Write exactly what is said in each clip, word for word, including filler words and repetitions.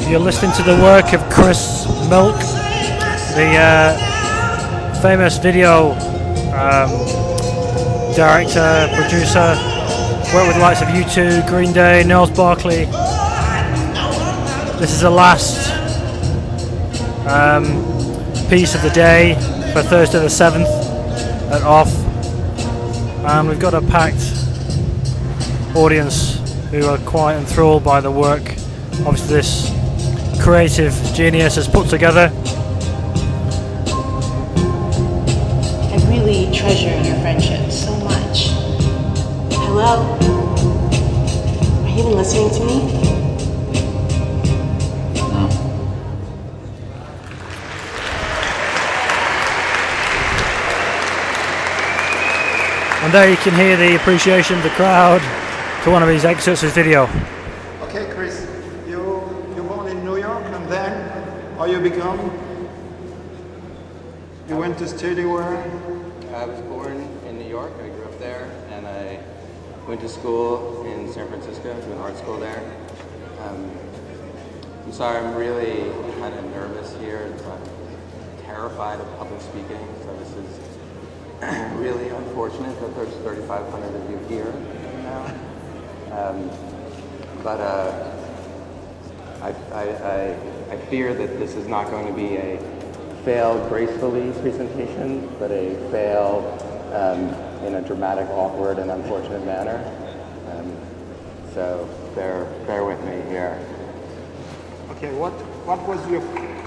You're listening to the work of Chris Milk, the uh, famous video um, director, producer, worked with the likes of U two, Green Day, Gnarls Barkley. This is the last um, piece of the day for Thursday the seventh at Off, and we've got a packed audience who are quite enthralled by the work obviously this creative genius has put together. I really treasure your friendship so much. Hello? Are you even listening to me? No. And there you can hear the appreciation of the crowd to one of these excerpts of his video. Okay, Chris, you you born in New York, and then how you become? You went to study where? I was born in New York. I grew up there, and I went to school in San Francisco, to an art school there. Um, I'm sorry, I'm really kind of nervous here. I'm terrified of public speaking, so this is really unfortunate that there's thirty-five hundred of you here now. Um, but uh, I, I, I, I fear that this is not going to be a fail gracefully presentation, but a fail um, in a dramatic, awkward, and unfortunate manner. Um, so bear, bear with me here. Okay, what what was your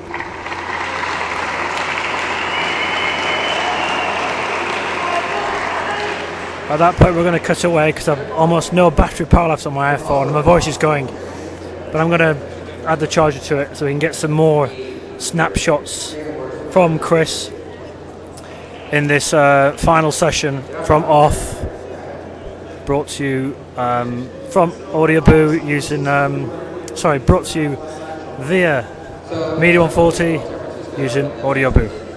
At that point we're going to cut away because I've almost no battery power left on my iPhone and my voice is going. But I'm going to add the charger to it so we can get some more snapshots from Chris in this uh, final session from Off, brought to you um, from Audioboo using, um, sorry, brought to you via Media one forty using Audioboo.